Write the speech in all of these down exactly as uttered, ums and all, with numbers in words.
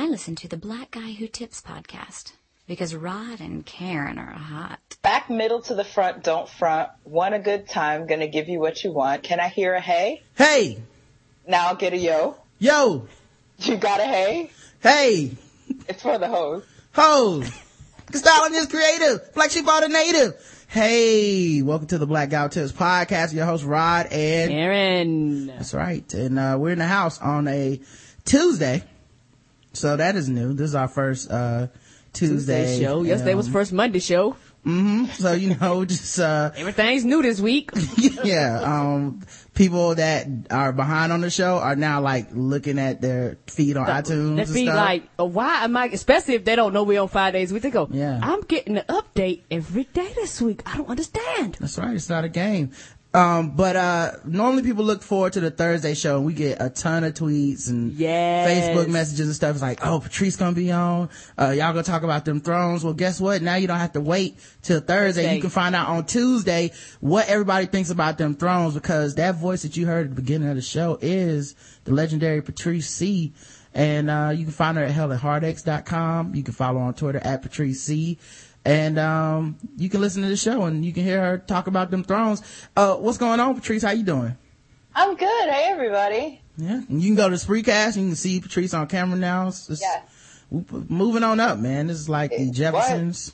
listen to the Black Guy Who Tips podcast because Rod and Karen are hot. Back middle to the front, don't front. Want a good time, gonna give you what you want. Can I hear a hey? Hey! Now I'll get a yo. Yo! You got a hey? Hey! It's for the hoes. Hoes! Styling is creative. Black sheep are the native. Hey, welcome to the Black Guy Who Tips podcast. Your host Rod and Karen. That's right. And uh we're in the house on a Tuesday. So that is new. This is our first uh Tuesday, Tuesday show. Yesterday um, was first Monday show. Mm-hmm. So, you know, just, uh. Everything's new this week. Yeah. Um, people that are behind on the show are now like looking at their feed on That, iTunes. that and feed stuff. like, uh, why am I, especially if they don't know we're on five days a week, they go, yeah. I'm getting an update every day this week. I don't understand. That's right. It's not a game. Um, but, uh, normally people look forward to the Thursday show and we get a ton of tweets and yes. Facebook messages and stuff. It's like, oh, Patrice gonna be on. Uh, y'all gonna talk about them thrones. Well, guess what? Now you don't have to wait till Thursday. Thursday. You can find out on Tuesday what everybody thinks about them thrones, because that voice that you heard at the beginning of the show is the legendary Patrice C. And, uh, you can find her at hell at heartaches dot com. You can follow her on Twitter at Patrice C. And, um, you can listen to the show and you can hear her talk about them thrones. Uh, what's going on, Patrice? How you doing? I'm good. Hey, everybody. Yeah. And you can go to Spreecast. You can see Patrice on camera now. It's, it's, yeah. Moving on up, man. This is like the Jeffersons.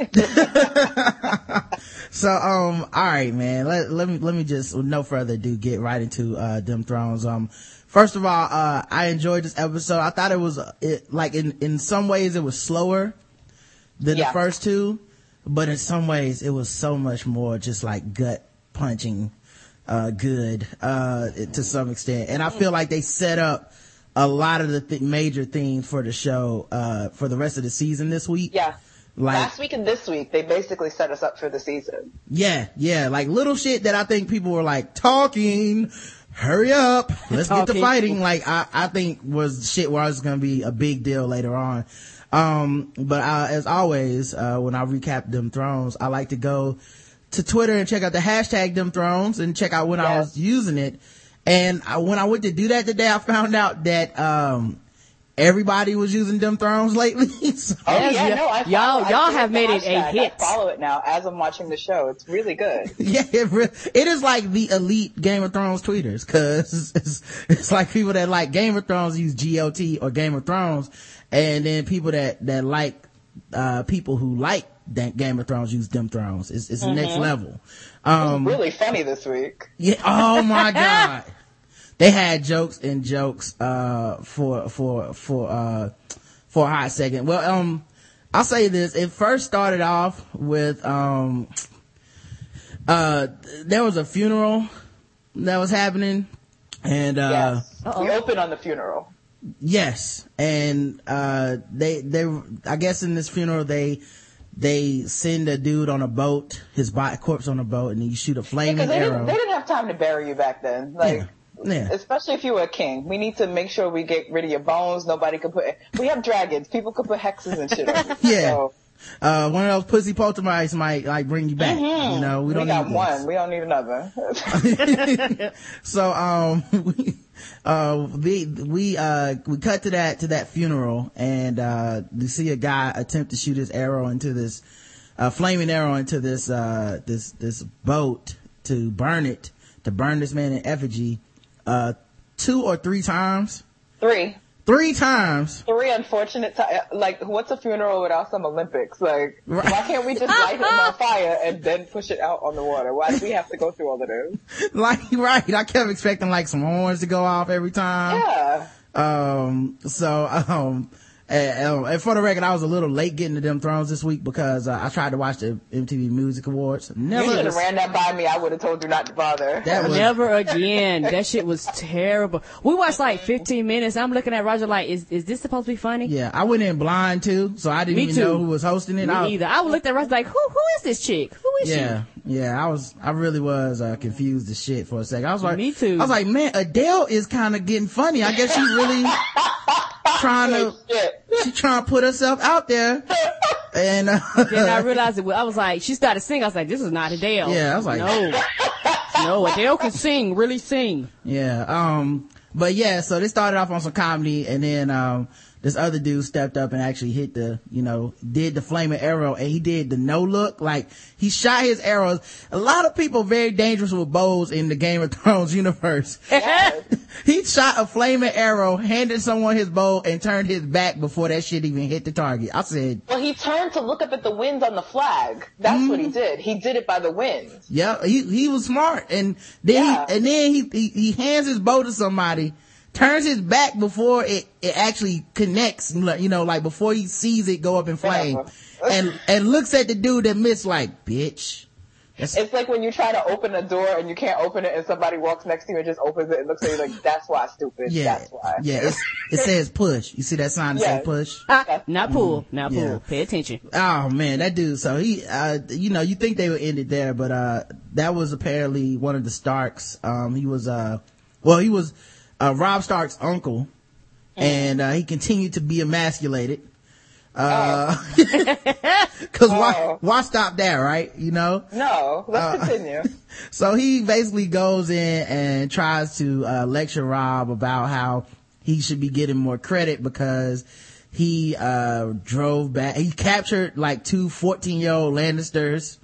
So, um, all right, man. Let, let me, let me just, with no further ado, get right into, uh, them thrones. Um, first of all, uh, I enjoyed this episode. I thought it was, uh, it, like in, in some ways it was slower than yeah. the first two, but in some ways it was so much more just like gut punching, uh, good, uh, to some extent. And I feel like they set up a lot of the th- major themes for the show, uh, for the rest of the season this week. Yeah. Like, last week and this week, they basically set us up for the season. Yeah, yeah, like little shit that I think people were like, talking, hurry up, let's get to fighting. Like, I, I think was shit where it's gonna be a big deal later on. Um, but, uh, as always, uh, when I recap them thrones, I like to go to Twitter and check out the hashtag them thrones and check out when yes. I was using it. And I, when I went to do that today, I found out that, um, everybody was using them thrones lately. So, oh yeah, no, I follow, y'all, I y'all have made hashtag. it a hit. I follow it now as I'm watching the show. It's really good. Yeah, it, re- it is like the elite Game of Thrones tweeters, cause it's, it's, it's like people that like Game of Thrones use G O T or Game of Thrones, and then people that, that like, uh, people who like Game of Thrones use them thrones. It's, it's mm-hmm. the next level. Um, it was really funny this week. Yeah. Oh my God. They had jokes and jokes, uh, for, for, for, uh, for a hot second. Well, um, I'll say this. It first started off with, um, uh, there was a funeral that was happening and, uh, yes. we opened on the funeral. Yes. And, uh, they, they, I guess in this funeral, they, they send a dude on a boat, his body, corpse on a boat, and you shoot a flaming yeah, they arrow. Didn't, they didn't have time to bury you back then. Like, yeah. Yeah. Especially if you were a king. We need to make sure we get rid of your bones. Nobody could put, we have dragons. People could put hexes and shit on you. Yeah. So. Uh, one of those pussy poltergeists might like bring you back. Mm-hmm. You know, we don't we got need one. this. We don't need another. So, um, we, uh, we, we, uh, we cut to that, to that funeral and, uh, you see a guy attempt to shoot his arrow into this, uh, flaming arrow into this, uh, this, this boat to burn it, to burn this man in effigy. Uh, two or three times? Three. Three times. Three unfortunate times. Like, what's a funeral without some Olympics? Like, right. Why can't we just light him on fire and then push it out on the water? Why do we have to go through all of this? Like, right. I kept expecting like some horns to go off every time. Yeah. Um, so, um, And, and for the record, I was a little late getting to them thrones this week because uh, I tried to watch the M T V Music Awards. Never. You should have ran that by me. I would have told you not to bother. That was, never again. That shit was terrible. We watched like fifteen minutes. I'm looking at Roger like, is is this supposed to be funny? Yeah, I went in blind too, so I didn't me even too. know who was hosting it. Me I, either. I looked at Roger like, who who is this chick? Who is yeah, she? Yeah, yeah. I was, I really was uh, confused as shit for a second. I was like, me too. I was like, man, Adele is kind of getting funny. I guess she's really trying to, she's trying to put herself out there. And uh, then I realized it. I was like, she started singing. I was like, this is not Adele. Yeah, I was like, no, no, Adele can sing, really sing. Yeah. Um. But yeah, so they started off on some comedy, and then um this other dude stepped up and actually hit the, you know, did the flaming arrow, and he did the no look. Like, he shot his arrows. A lot of people very dangerous with bows in the Game of Thrones universe. Yes. He shot a flaming arrow, handed someone his bow, and turned his back before that shit even hit the target. I said, well, he turned to look up at the winds on the flag. That's mm, what he did. He did it by the winds. Yeah, he he was smart. And then yeah. he, and then he, he he hands his bow to somebody, turns his back before it, it actually connects, you know, like before he sees it go up in flame, and and looks at the dude that missed like, bitch. That's, it's like when you try to open a door and you can't open it, and somebody walks next to you and just opens it and looks at you like, that's why, stupid. Yeah, that's why. Yeah, it's, it says push. You see that sign that yes. says push? Ah, not pull, mm, not pull. Yeah. Pay attention. Oh man, that dude. So he, uh, you know, you think they would end it there, but uh, that was apparently one of the Starks. Um, he was, uh, well, he was uh, Robb Stark's uncle, mm. and uh, he continued to be emasculated. Uh, cause oh. why, why stop there, right? You know? No, let's uh, continue. So he basically goes in and tries to, uh, lecture Robb about how he should be getting more credit because he, uh, drove back, he captured like two fourteen year old Lannisters.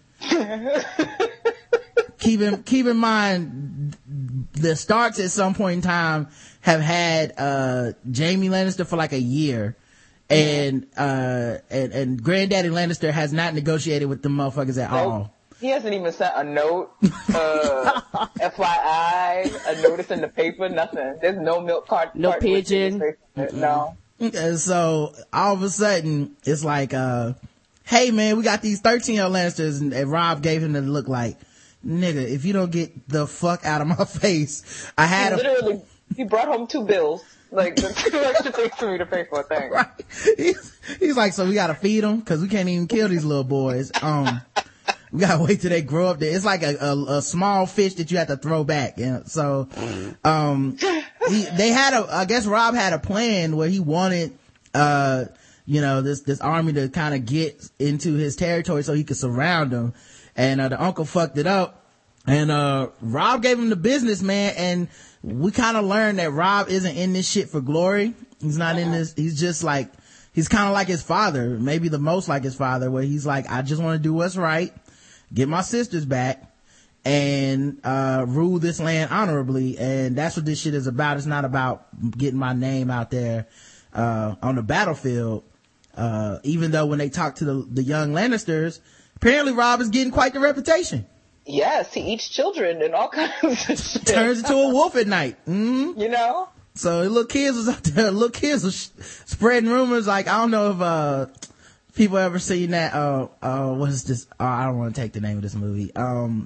keep in, keep in mind, the Starks at some point in time have had, uh, Jaime Lannister for like a year. And, uh, and, and Granddaddy Lannister has not negotiated with the motherfuckers at nope. all. He hasn't even sent a note, uh, F Y I, a notice in the paper, nothing. There's no milk cart. No pigeon. No. And so, all of a sudden, it's like, uh, hey man, we got these thirteen year old Lannisters, and, and Robb gave him the look like, nigga, if you don't get the fuck out of my face, I had he a- literally, he brought home two bills. Like, there's too extra things for me to pay for a thing. Right. He's, he's like, so we gotta feed them? Cause we can't even kill these little boys. Um, we gotta wait till they grow up. There. It's like a, a, a small fish that you have to throw back. You know? So, um, he, they had a, I guess Robb had a plan where he wanted, uh, you know, this, this army to kind of get into his territory so he could surround them. And, uh, the uncle fucked it up. And, uh, Robb gave him the business, man. And, we kind of learned that Robb isn't in this shit for glory. He's not in this. He's just like, he's kind of like his father, maybe the most like his father, where he's like, I just want to do what's right, get my sisters back, and, uh, rule this land honorably. And that's what this shit is about. It's not about getting my name out there, uh, on the battlefield. Uh, even though when they talk to the, the young Lannisters, apparently Robb is getting quite the reputation. Yes, he eats children and all kinds of shit. Turns into a wolf at night. Mm-hmm. You know? So little kids was up there, little kids was spreading rumors. Like, I don't know if, uh, people ever seen that, uh, uh, what is this? Uh, I don't want to take the name of this movie. Um,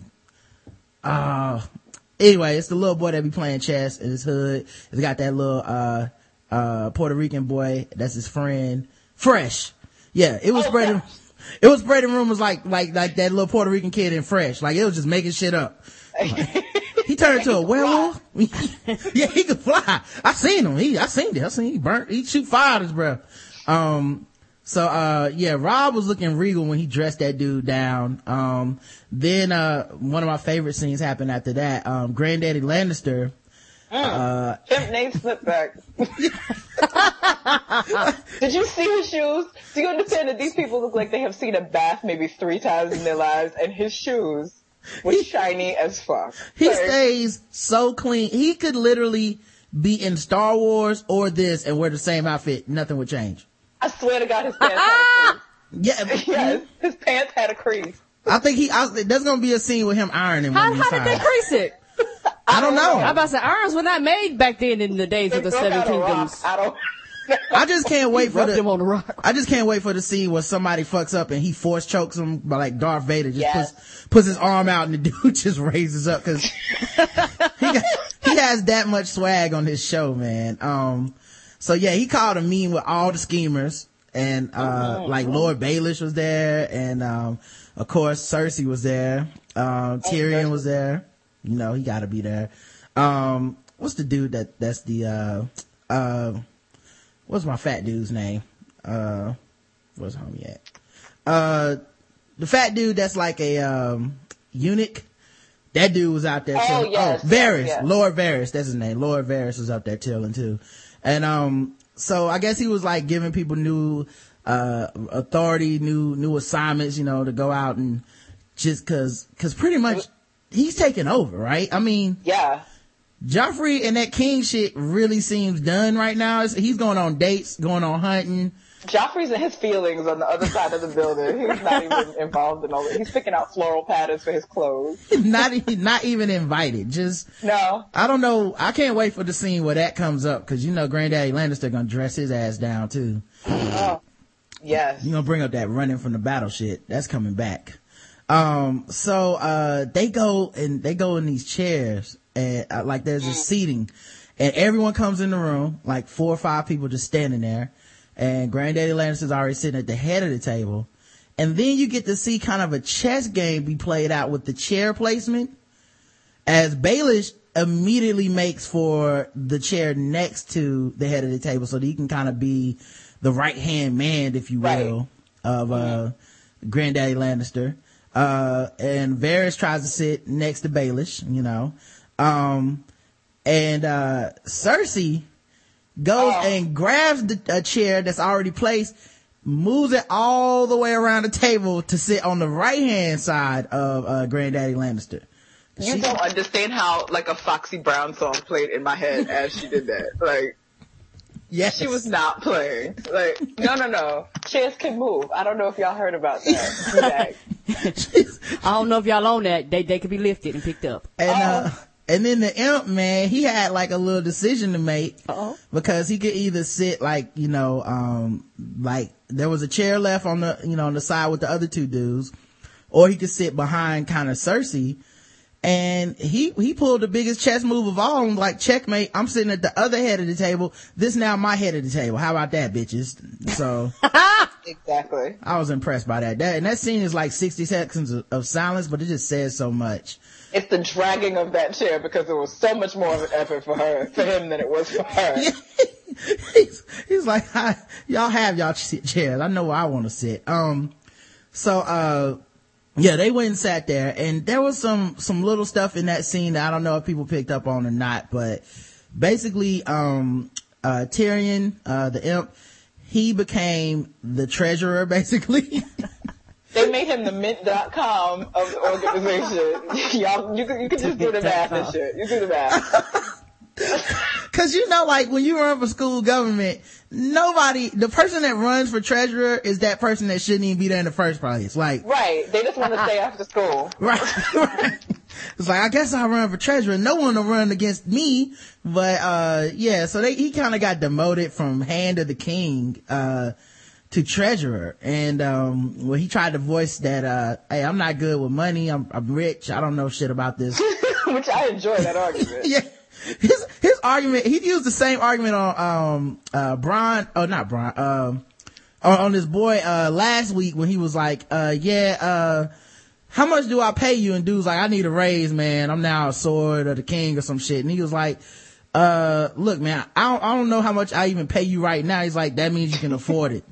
uh, anyway, it's the little boy that be playing chess in his hood. It's got that little, uh, uh, Puerto Rican boy. That's his friend. Fresh. Yeah, it was oh, spreading. Yeah. It was spreading rumors like, like, like that little Puerto Rican kid in Fresh. Like, it was just making shit up. He turned into a werewolf. Yeah, he could fly. I seen him. He, I seen it. I seen he burnt, he shoot fire out his breath. Um, so, uh, yeah, Robb was looking regal when he dressed that dude down. Um, then, uh, one of my favorite scenes happened after that. Um, Granddaddy Lannister, Mm. Uh, Pimp Nate Slipback. Did you see his shoes? Do you understand that these people look like they have seen a bath maybe three times in their lives, and his shoes were he, shiny as fuck. He like, stays so clean. He could literally be in Star Wars or this and wear the same outfit. Nothing would change. I swear to God, his pants had a crease. Yeah, yes, his pants had a crease. I think he. I, there's gonna be a scene with him ironing. How, when how did they crease it? I don't know. I'm about to say irons were not made back then in the days they of the Seven Kingdoms. I don't. I just can't wait for the. Them on the rock. I just can't wait for the scene where somebody fucks up and he force chokes him, by like Darth Vader just yes. puts puts his arm out and the dude just raises up because he got, he has that much swag on his show, man. Um, so yeah, he called a meeting with all the schemers, and uh, mm-hmm. like Lord Baelish was there, and um, of course Cersei was there. Um, Tyrion was there. You know, he got to be there. Um, what's the dude that that's the uh uh what's my fat dude's name? Uh, where's homie at? Uh, the fat dude that's like a um eunuch. That dude was out there. Oh, too. yes, oh Varys, yes, yes. Lord Varys, that's his name. Lord Varys was up there chilling too. And um, so I guess he was like giving people new, uh, authority, new, new assignments, you know, to go out and just cause, cause pretty much he's taking over, right? I mean, yeah. Joffrey and that king shit really seems done right now. It's, he's going on dates, going on hunting. Joffrey's in his feelings on the other side of the building. He's not even involved in all that. He's picking out floral patterns for his clothes. not, not even invited. Just, no. I don't know. I can't wait for the scene where that comes up, cause you know Granddaddy Lannister gonna dress his ass down too. Oh, yes. You gonna bring up that running from the battle shit. That's coming back. Um, so, uh, they go and they go in these chairs and uh, like there's a seating and everyone comes in the room, like four or five people just standing there. And Granddaddy Lannister's already sitting at the head of the table. And then you get to see kind of a chess game be played out with the chair placement as Baelish immediately makes for the chair next to the head of the table so that he can kind of be the right hand man, if you will, right. of, uh, mm-hmm. Granddaddy Lannister. Uh, and Varys tries to sit next to Baelish, you know. Um, and, uh, Cersei goes oh. and grabs the, a chair that's already placed, moves it all the way around the table to sit on the right hand side of uh, Granddaddy Lannister. You she, don't understand how like a Foxy Brown song played in my head as she did that. Like, yes. She was not playing. Like, no, no, no. Chairs can move. I don't know if y'all heard about that. I don't know if y'all on that. They they could be lifted and picked up. And uh, and then the imp, man, he had like a little decision to make. Uh-oh. Because he could either sit like, you know, um, like there was a chair left on the, you know, on the side with the other two dudes, or he could sit behind kind of Cersei. And he, he pulled the biggest chess move of all, like checkmate. I'm sitting at the other head of the table. This now my head of the table. How about that, bitches? So. Exactly. I was impressed by that. That, and that scene is like sixty seconds of, of silence, but it just says so much. It's the dragging of that chair because it was so much more of an effort for her, for him than it was for her. he's, he's like, I, y'all have y'all chairs. I know where I want to sit. Um, so, uh, yeah, they went and sat there, and there was some, some little stuff in that scene that I don't know if people picked up on or not, but basically, um, uh, Tyrion, uh, the imp, he became the treasurer, basically. They made him the mint dot com of the organization. Y'all, you could, you could just do the math and shit. You do the math. Cause you know, like when you run for school government, nobody, the person that runs for treasurer is that person that shouldn't even be there in the first place. Like, right. They just want to stay after school. Right. Right. It's like, I guess I'll run for treasurer. No one will run against me. But, uh, yeah, so they, he kind of got demoted from hand of the king, uh, to treasurer. And, um, well, he tried to voice that, uh, hey, I'm not good with money. I'm, I'm rich. I don't know shit about this. Which I enjoy that argument. Yeah. His, his argument, he used the same argument on, um, uh, Bron, oh, not Bron, um, on, on this boy, uh, last week when he was like, uh, yeah, uh, how much do I pay you? And dude's like, I need a raise, man. I'm now a sword of the king or some shit. And he was like, uh, look, man, I don't, I don't know how much I even pay you right now. He's like, that means you can afford it.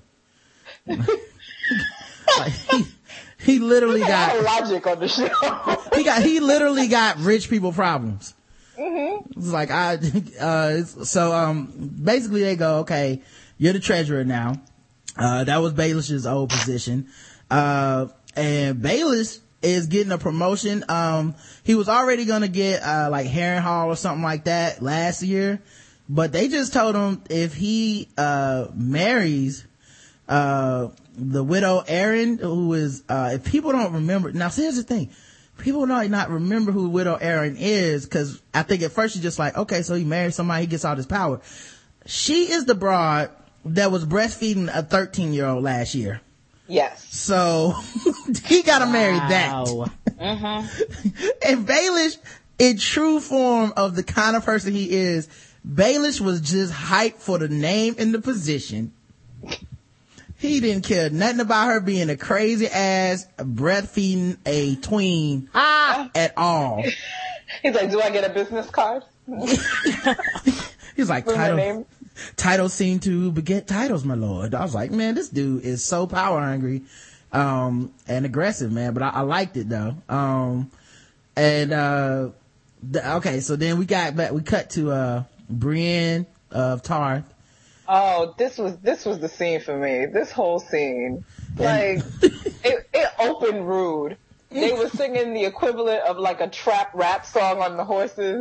Like, he, he literally got logic on the show. he got, he literally got rich people problems. Mm-hmm. It's like, I, uh, so, um, basically they go, okay, you're the treasurer now. Uh, that was Baelish's old position. Uh, and Baelish is getting a promotion. Um, he was already gonna get, uh, like Harrenhal or something like that last year, but they just told him if he, uh, marries, uh, the widow Erin, who is, uh, if people don't remember, now here's the thing. People might not remember who Widow Erin is, because I think at first you're just like, okay, so he married somebody, he gets all this power. She is the broad that was breastfeeding a thirteen year old last year. Yes. So he gotta wow. marry that. Mm-hmm. And Baelish, in true form of the kind of person he is, Baelish was just hyped for the name and the position. He didn't care nothing about her being a crazy ass breastfeeding a tween ah. at all. He's like, do I get a business card? He's like, title, titles seem to beget titles, my lord. I was like, man, this dude is so power hungry, um, and aggressive, man. But I, I liked it though. Um, and, uh, the, okay, so then we got back, we cut to, uh, Brienne of Tarth. Oh, this was this was the scene for me. This whole scene, like it, it opened rude. They were singing the equivalent of like a trap rap song on the horses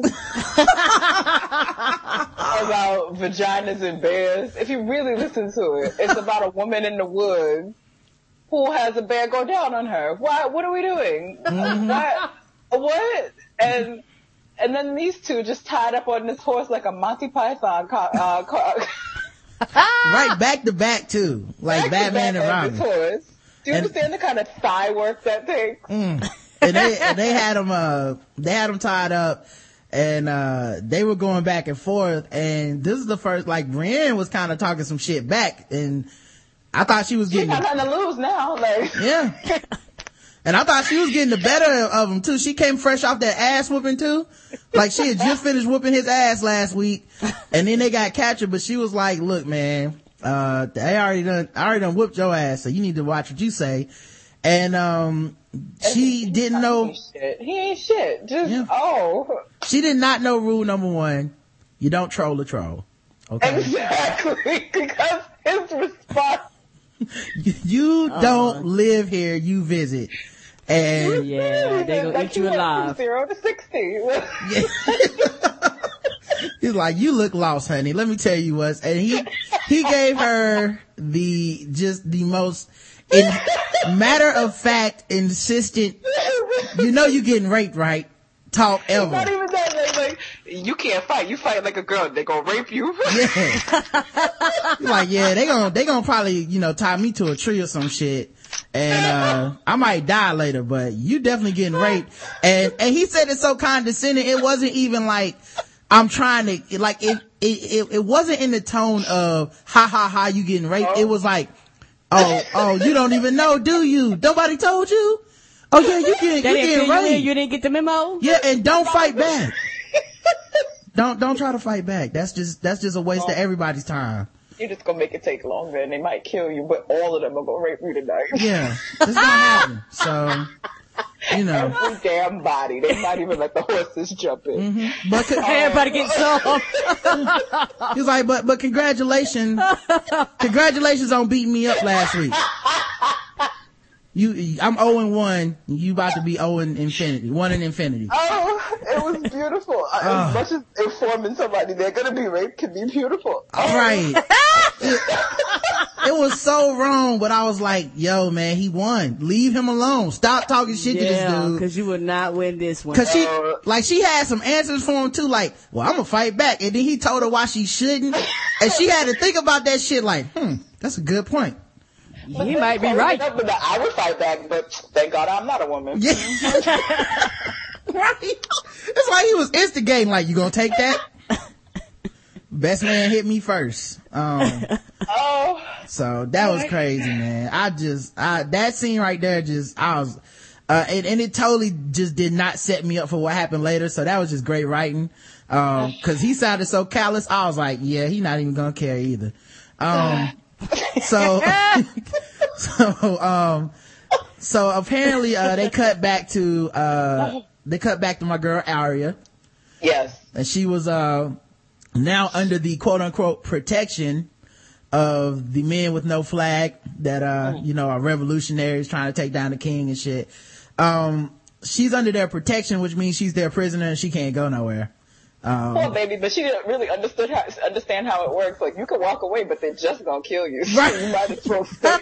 about vaginas and bears. If you really listen to it, it's about a woman in the woods who has a bear go down on her. Why? What are we doing? Mm-hmm. Why, what? And and then these two just tied up on this horse like a Monty Python. Co- uh, co- right, back to back too, like back Batman and Robin. Horse. Do you and, understand the kind of thigh work that takes? Mm. And they and they had them uh they had them tied up, and uh they were going back and forth. And this is the first, like, Brienne was kind of talking some shit back, and I thought she was getting. She got nothing to lose now, like. Yeah. And I thought she was getting the better of him too. She came fresh off that ass whooping too. Like, she had just finished whooping his ass last week, and then they got captured. But she was like, "Look, man, uh, I already done, I already done whooped your ass, so you need to watch what you say." And um, she didn't know. Shit. He ain't shit. Just yeah. oh. She did not know rule number one: you don't troll a troll. Okay. Exactly, because his response. You don't uh, live here, you visit. And yeah, they gonna like eat you alive. Zero to sixty. Yeah. He's like, you look lost, honey. Let me tell you what. And he he gave her the just the most in, matter of fact, insistent. You know you getting raped, right? Talk ever. Not even that. Like, like you can't fight. You fight like a girl. They gonna rape you. Yeah. Like, yeah, they gonna they gonna probably, you know, tie me to a tree or some shit. And uh I might die later, but you definitely getting raped. And and he said it so condescending. It wasn't even like I'm trying to, like, it it it, it wasn't in the tone of ha ha ha you getting raped. Oh. It was like, oh oh you don't even know, do you? Nobody told you? Oh yeah, you getting you getting raped. You, you didn't get the memo? Yeah, and don't fight back. Don't don't try to fight back. That's just that's just a waste oh. of everybody's time. You're just gonna make it take longer, and they might kill you, but all of them are gonna rape you tonight. Yeah, it's gonna happen. So, you know, every damn body. They might even let the horses jump in. Mm-hmm. But con- everybody get soft. He's like, but but congratulations, congratulations on beating me up last week. You, I'm oh and one. You about to be oh in infinity. One in infinity. Oh, it was beautiful. Oh. As much as informing somebody they're gonna be raped can be beautiful. Oh. Right. it, it was so wrong, but I was like, yo, man, he won. Leave him alone. Stop talking shit yeah, to this dude. Cause you would not win this one. Cause she, uh, like, she had some answers for him too, like, well, I'm gonna fight back. And then he told her why she shouldn't. And she had to think about that shit like, hmm, that's a good point. But he might be right. I would fight back, but thank God I'm not a woman. Yeah. Right. It's like he was instigating, like, you gonna take that? Best man hit me first. Um, oh. So that was crazy, man. I just, I, that scene right there just, I was, uh, and, and it totally just did not set me up for what happened later. So that was just great writing. Um, cause he sounded so callous. I was like, yeah, he not even gonna care either. Um, so, so, um, so apparently, uh, they cut back to, uh, they cut back to my girl Arya. Yes. And she was, uh, now under the quote unquote protection of the men with no flag that, uh, you know, are revolutionaries trying to take down the king and shit. Um, she's under their protection, which means she's their prisoner and she can't go nowhere. Um, Poor baby, but she didn't really understood how, understand how it works. Like, you can walk away, but they're just gonna kill you. So right. You might as well stay.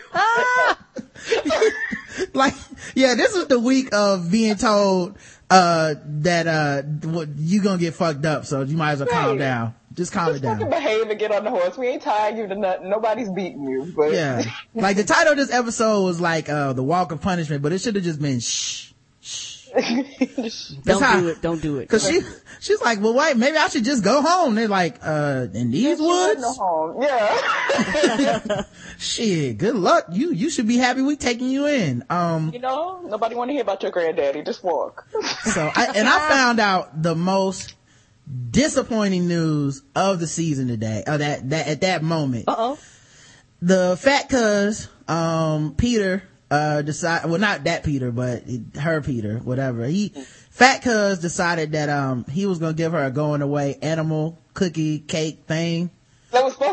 Like, yeah, this is the week of being told, uh, that, uh, you gonna get fucked up, so you might as well right. calm down. Just calm just it down. Just fucking behave and get on the horse. We ain't tying you to nothing. Nobody's beating you, but. Yeah. Like, the title of this episode was like, uh, The Walk of Punishment, but it should have just been shh, shh. Don't how, do it. Don't do it. Cause she, she's like, well, wait, maybe I should just go home. They're like, uh, in these yeah, woods? Go home. Yeah. Shit, good luck. You, you should be happy we taking you in. Um, you know, nobody want to hear about your granddaddy. Just walk. So, I, and I found out the most disappointing news of the season today, uh, that, that, at that moment. Uh-oh. The fat cuz, um, Peter, uh, decide, well, not that Peter, but her Peter, whatever. He, fat cuz decided that, um, he was gonna give her a going away animal cookie cake thing. That was supposed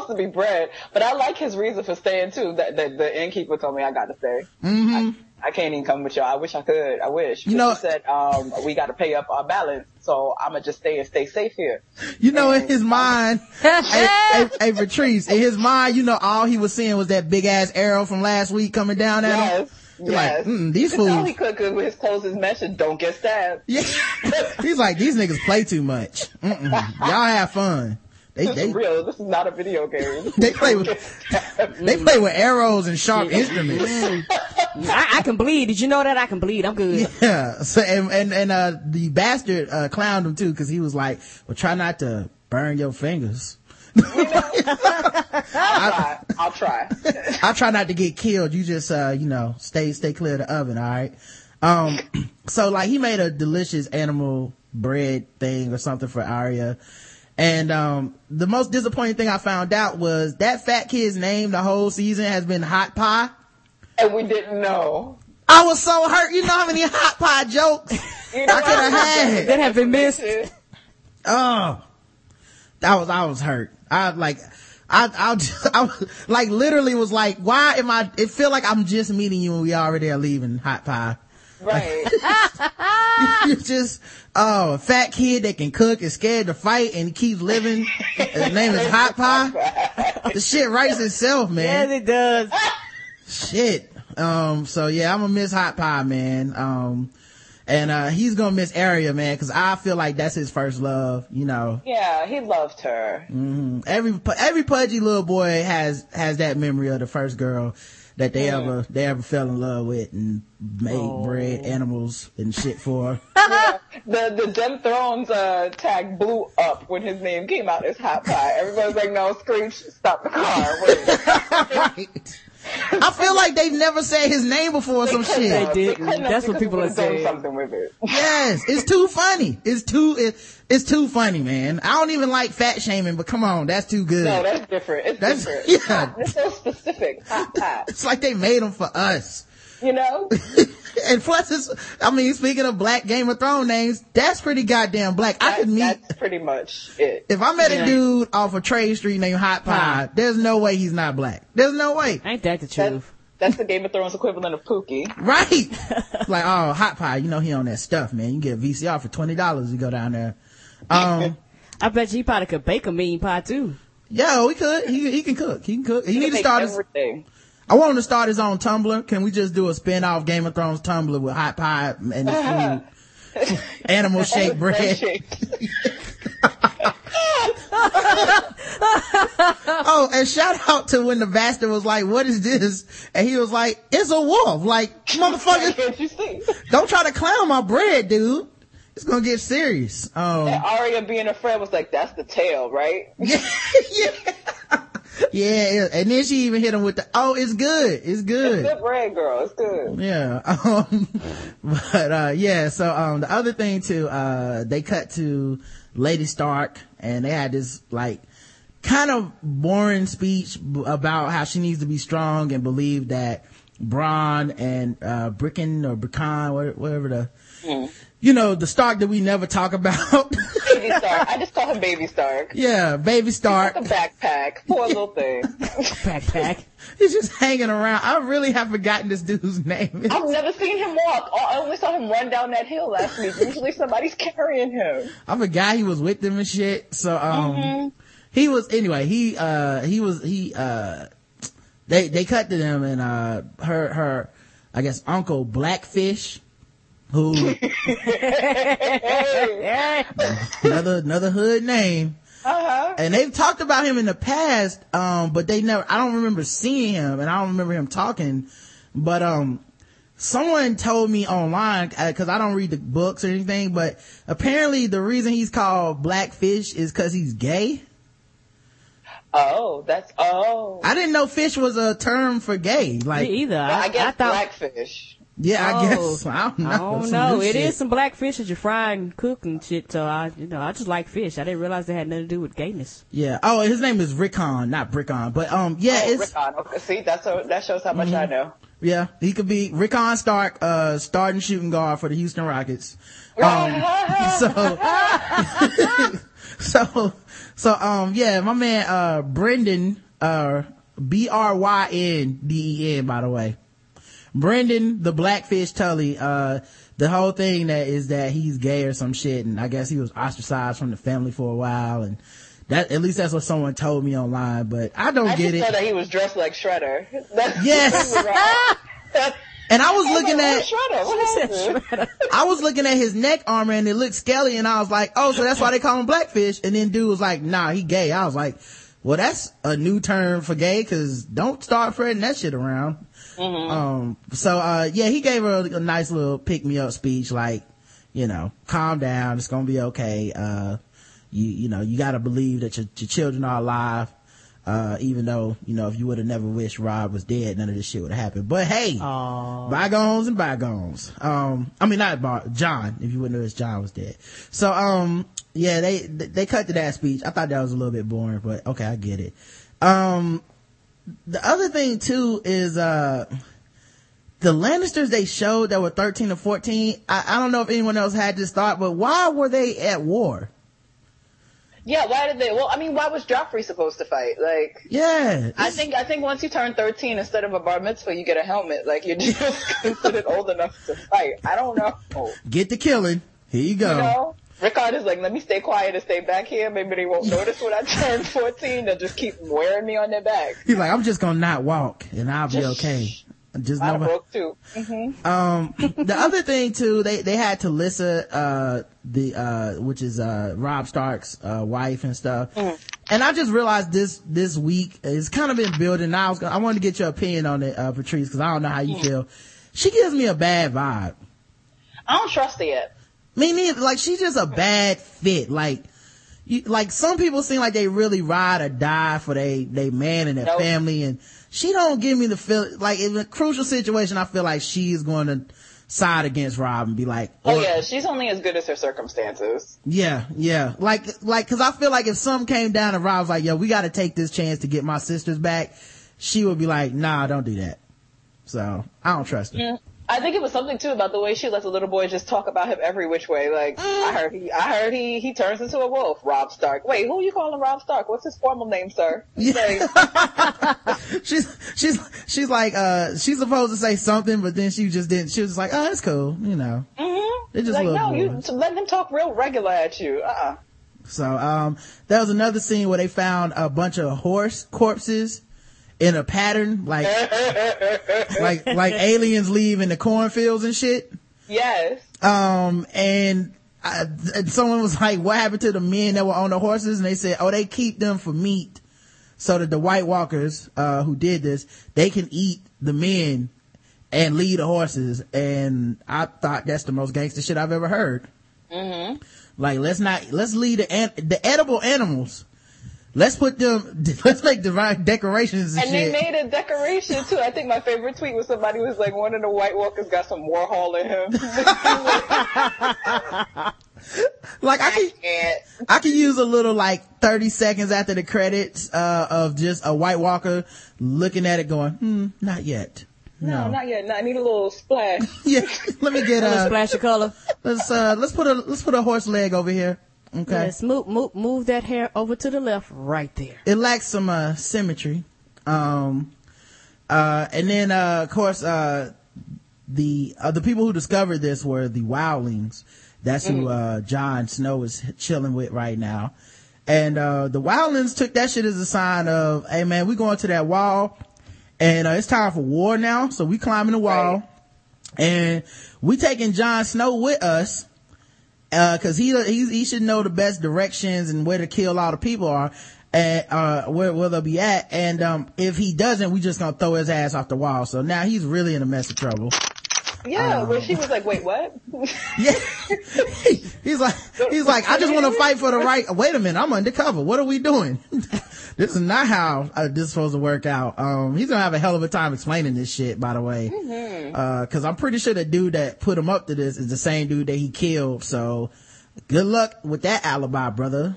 to be bread. But I like his reason for staying too. That the, the innkeeper told me I got to stay. Mm-hmm. I, I can't even come with y'all. I wish I could. I wish. You know, she said um, we got to pay up our balance, so I'm gonna just stay and stay safe here. You know, and, in his mind, hey, hey, hey, Patrice, in his mind, you know, all he was seeing was that big ass arrow from last week coming down at yes. him. He's Yes. like, mm, these you fools. All he could do with his clothes is mention, don't get stabbed. Yeah. He's like, these niggas play too much. Mm-mm. Y'all have fun. They, This they, is real. This is not a video game. They play with, they play with arrows and sharp instruments. I, I can bleed. Did you know that I can bleed? I'm good. Yeah. So, and, and, and, uh, the bastard, uh, clowned him too, cause he was like, well, try not to burn your fingers. You know, I'll try. I'll try. I try not to get killed. You just, uh, you know, stay, stay clear of the oven. All right. Um, so like he made a delicious animal bread thing or something for Arya. And, um, the most disappointing thing I found out was that fat kid's name the whole season has been Hot Pie. And we didn't know. I was so hurt. You know how many Hot Pie jokes You know I could have had. That have been missed. Oh, that was, I was hurt. I like, I, I, just, I was, like literally was like, why am I, it feel like I'm just meeting you and we already are leaving Hot Pie. Right. You're just, oh, a fat kid that can cook is scared to fight and he keeps living. His name is Hot Pie. The shit writes itself, man. Yes, it does. Shit. Um, so yeah, I'm gonna miss Hot Pie, man. Um, and, uh, he's gonna miss Arya, man, cause I feel like that's his first love, you know. Yeah, he loved her. Mm-hmm. Every, every pudgy little boy has, has that memory of the first girl that they mm. ever, they ever fell in love with and made oh. bread, animals and shit for. Yeah, the, the Dem Thrones, uh, tag blew up when his name came out as Hot Pie. Everybody's like, no, Screech, stop the car. Wait. Right. I feel like they've never said his name before or some shit. They didn't. That's what people are saying. Something with it. Yes, it's too funny. It's too, it, it's too funny, man. I don't even like fat shaming, but come on, that's too good. No, that's different. It's that's, different. Yeah. It's so specific. Hot Pie. It's like they made them for us. You know? And plus it's, I mean, speaking of black Game of Thrones names, that's pretty goddamn black. That, I could meet. That's pretty much it. If I met yeah. a dude off of Trade Street named Hot Pie, Pie. there's no way he's not black. There's no way. Ain't that the truth? That's, that's the Game of Thrones equivalent of Pookie. Right. Like, oh, Hot Pie, you know he on that stuff, man. You can get a V C R for twenty dollars. You go down there. Um, I bet you he probably could bake a mean pie too. Yeah, we could. He, he can cook. He can cook. He, he need to start his, everything. I want him to start his own Tumblr. Can we just do a spin-off Game of Thrones Tumblr with Hot Pie and the food? Animal shaped bread. Oh, and shout out to when the bastard was like, what is this? And he was like, it's a wolf. Like, motherfucker, Can't you see? don't try to clown my bread, dude. It's gonna get serious. Um, and Arya being a friend was like, that's the tail, right? Yeah, yeah. Yeah, and then she even hit him with the, oh, it's good. It's good. It's good bread, girl. It's good. Yeah. Um, but, uh, yeah, so, um, the other thing too, uh, they cut to Lady Stark and they had this, like, kind of boring speech about how she needs to be strong and believe that Bronn and, uh, Bricken or Brickon, whatever the, mm. you know, the Stark that we never talk about. Baby Stark. I just call him Baby Stark. Yeah, Baby Stark. He's like a backpack. Poor little thing. Backpack. He's just hanging around. I really have forgotten this dude's name. I've never seen him walk. I only saw him run down that hill last week. Usually somebody's carrying him. I forgot he was with them and shit. So, um, mm-hmm. he was, anyway, he, uh, he was, he, uh, they, they cut to them and, uh, her, her, I guess, Uncle Blackfish, who, another, another hood name. Uh-huh. And they've talked about him in the past, um, but they never, I don't remember seeing him and I don't remember him talking, but, um, someone told me online, uh, cause I don't read the books or anything, but apparently the reason he's called Blackfish is cause he's gay. Oh, that's, oh. I didn't know fish was a term for gay. Like, me either. Well, I, I guess I thought, blackfish. Yeah, oh, I guess. I don't know. I don't know. It shit. Is some black fish that you fry and cook and shit. So I, you know, I just like fish. I didn't realize they had nothing to do with gayness. Yeah. Oh, his name is Rickon, not Brickon. But um, yeah, oh, it's Rickon. Okay, see, that's a, that shows how much mm-hmm. I know. Yeah, he could be Rickon Stark, uh, starting shooting guard for the Houston Rockets. Um, so, so, so, um, yeah, my man, uh, Brendan, uh, B R Y N D E N, by the way. Brendan, the Blackfish Tully, uh, the whole thing that is that he's gay or some shit, and I guess he was ostracized from the family for a while, and that, at least that's what someone told me online, but I don't I get it. I just know that he was dressed like Shredder. That's yes! And I was I looking like, at, Shredder. What Shredder? I was looking at his neck armor and it looked scaly, and I was like, oh, so that's why they call him Blackfish. And then dude was like, nah, he gay. I was like, well, that's a new term for gay, cause don't start spreading that shit around. Mm-hmm. Um, so, uh, yeah, he gave her a, a nice little pick me up speech, like, you know, calm down. It's gonna be okay. Uh, you, you know, you gotta believe that your, your children are alive. Uh, even though, you know, if you would have never wished Rob was dead, none of this shit would have happened. But hey, Aww. bygones and bygones. Um, I mean, not Bar- John, if you wouldn't have wished John was dead. So, um, yeah, they, they cut to that speech. I thought that was a little bit boring, but okay, I get it. Um, the other thing too is, uh, the Lannisters they showed that were thirteen or fourteen. I, I don't know if anyone else had this thought, but why were they at war? Yeah, why did they? Well, I mean, why was Joffrey supposed to fight? Like, yeah, I think I think once you turn thirteen, instead of a bar mitzvah, you get a helmet. Like, you're just considered old enough to fight. I don't know. Get the killing. Here you go. You know, Rickard is like, let me stay quiet and stay back here. Maybe they won't notice when I turn fourteen. They'll just keep wearing me on their back. He's like, I'm just gonna not walk, and I'll be just okay. Just I know broke too. Mm-hmm. Um, the other thing too, they, they had Talissa, uh, the, uh, which is, uh, Robb Stark's, uh, wife and stuff. Mm. And I just realized this, this week, it's kind of been building. I was gonna, I wanted to get your opinion on it, uh, Patrice, cause I don't know how you mm. feel. She gives me a bad vibe. I don't trust her yet. Me neither. Like, she's just a bad fit. Like, you, like some people seem like they really ride or die for they, they man and their nope. family, and she don't give me the feel, like in a crucial situation, I feel like she's going to side against Rob and be like, oh or, yeah, she's only as good as her circumstances. Yeah, yeah. Like, like, cause I feel like if something came down and Rob's like, yo, we gotta take this chance to get my sisters back, she would be like, nah, don't do that. So, I don't trust her. Mm. I think it was something too about the way she lets the little boy just talk about him every which way. Like, mm. I heard he, I heard he, he turns into a wolf. Robb Stark. Wait, who are you calling Robb Stark? What's his formal name, sir? Yeah. Like, she's, she's, she's like, uh, she's supposed to say something, but then she just didn't. She was just like, oh, that's cool, you know. Mm-hmm. They're just like, no, boys. you let him talk real regular at you. Uh-uh. So, um, there was another scene where they found a bunch of horse corpses in a pattern, like, like, like aliens leave in the cornfields and shit. Yes. Um, and, I, and someone was like, what happened to the men that were on the horses? And they said, oh, they keep them for meat so that the White Walkers, uh, who did this, they can eat the men and lead the horses. And I thought that's the most gangster shit I've ever heard. Mm-hmm. Like, let's not, let's lead the, an- the edible animals. Let's put them, let's make divine decorations and, and shit. And they made a decoration too. I think my favorite tweet was somebody was like, one of the White Walkers got some Warhol in him. Like I can, I can use a little like thirty seconds after the credits, uh, of just a White Walker looking at it going, hmm, not yet. No, no, not yet. No, I need a little splash. Yeah. Let me get a, a splash of color. Let's, uh, let's put a, let's put a horse leg over here. Okay. Yes, move, move, move that hair over to the left right there. It lacks some, uh, symmetry. Um, uh, and then, uh, of course, uh, the, uh, the people who discovered this were the Wildlings. That's mm. who, uh, Jon Snow is chilling with right now. And, uh, the Wildlings took that shit as a sign of, hey man, we going to that wall and, uh, it's time for war now. So we climbing the wall right. And we taking Jon Snow with us. Uh, cause he, he, he should know the best directions and where to kill all the people are and, uh, where, where they'll be at. And, um, if he doesn't, we just gonna throw his ass off the wall. So now he's really in a mess of trouble. Yeah, um, where she was like, wait, what? Yeah. He's like, he's like, I just want to fight for the right. Wait a minute, I'm undercover. What are we doing? This is not how uh, this is supposed to work out. Um, he's gonna have a hell of a time explaining this shit, by the way. Mm-hmm. Uh, cause I'm pretty sure the dude that put him up to this is the same dude that he killed. So good luck with that alibi, brother.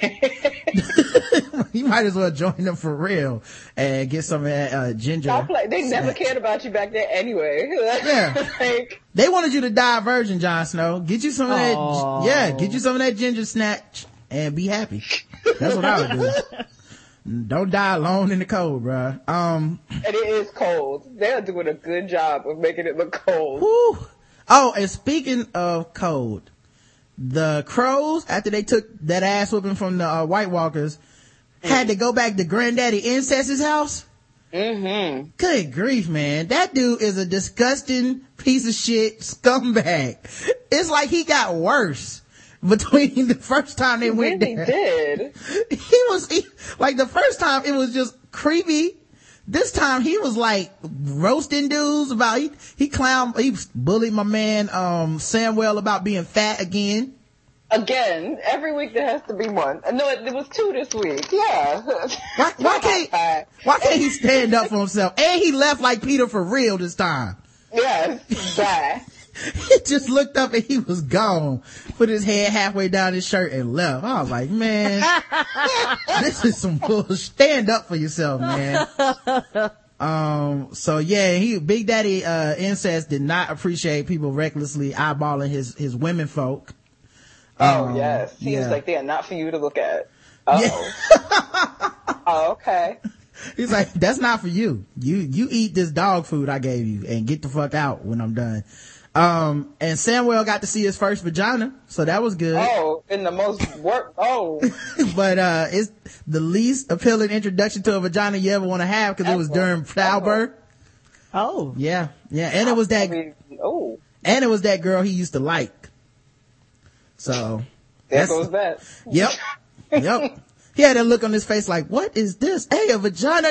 You might as well join them for real and get some of that uh, ginger. Play. They never cared about you back there anyway. Yeah. Like, they wanted you to die a virgin, Jon Snow. Get you some of that. Aww. Yeah, get you some of that ginger snatch. and be happy. That's what I would do. Don't die alone in the cold, bruh. Um, and it is cold. They're doing a good job of making it look cold. Whew. Oh, and speaking of cold, the Crows, after they took that ass whooping from the uh, White Walkers, mm. had to go back to Granddaddy Incest's house. Mm-hmm. Good grief, man. That dude is a disgusting piece of shit scumbag. It's like he got worse between the first time they he went really there. did. He was, he, like the first time it was just creepy. This time he was like roasting dudes about, he, he clown, he bullied my man, um, Samwell about being fat again. Again, every week there has to be one. No, it, it was two this week. Yeah. Why, why can't, why can't he stand up for himself? And he left like Peter for real this time. Yes, bye. He just looked up and he was gone. Put his head halfway down his shirt and left. I was like, man, this is some bullshit. Stand up for yourself, man. Um, so yeah, he, Big Daddy, uh, Incest did not appreciate people recklessly eyeballing his, his women folk. Oh, um, yes. Seems yeah. like they are not for you to look at. Oh. Yeah. Oh, okay. He's like, that's not for you. You, you eat this dog food I gave you and get the fuck out when I'm done. Um, and Samwell got to see his first vagina, so that was good. Oh, in the most work, oh. But, uh, it's the least appealing introduction to a vagina you ever want to have because it was during childbirth. Oh. Yeah, yeah. And it was that, I mean, oh. and it was that girl he used to like. So. There goes that. Yep. Yep. He had that look on his face like, what is this? Hey, a vagina?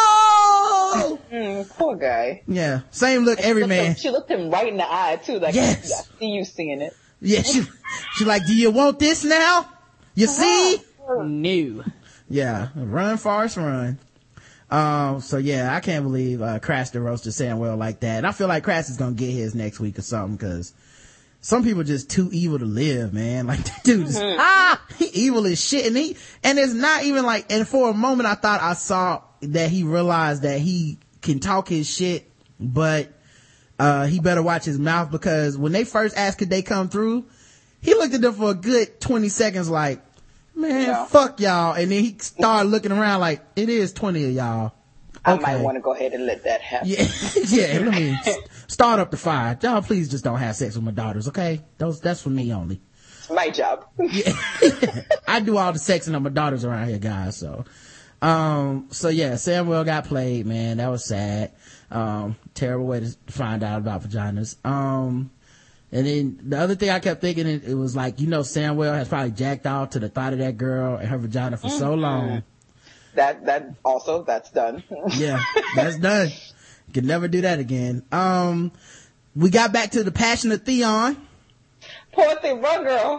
No! Mm, poor guy. Yeah. Same look And every she man. Him, she looked him right in the eye too. Like, yes. I see you seeing it. Yeah. She, she like, do you want this now? You see? No. Yeah. Run, Forrest, run. Um, so yeah, I can't believe, uh, Craster roasted Samwell like that. And I feel like Craster's gonna get his next week or something because some people are just too evil to live, man. Like, dude, mm-hmm. ah, he evil as shit. And he, and it's not even like, and for a moment I thought I saw that he realized that he can talk his shit, but, uh, he better watch his mouth because when they first asked could they come through, he looked at them for a good twenty seconds like, man, yeah. fuck y'all. And then he started looking around like, it is twenty of y'all. I okay. might want to go ahead and let that happen. Yeah, yeah. Let me start up the fire. Y'all, please just don't have sex with my daughters, okay? Those, that's for me only. It's my job. Yeah, I do all the sexing of my daughters around here, guys. So, um, so yeah, Samwell got played, man. That was sad. Um, terrible way to find out about vaginas. Um, and then the other thing I kept thinking, it, it was like, you know, Samwell has probably jacked off to the thought of that girl and her vagina for mm-hmm. so long. That, that also, that's done. Yeah, that's done. Can never do that again. Um, we got back to the passion of Theon. Poor thing, run girl.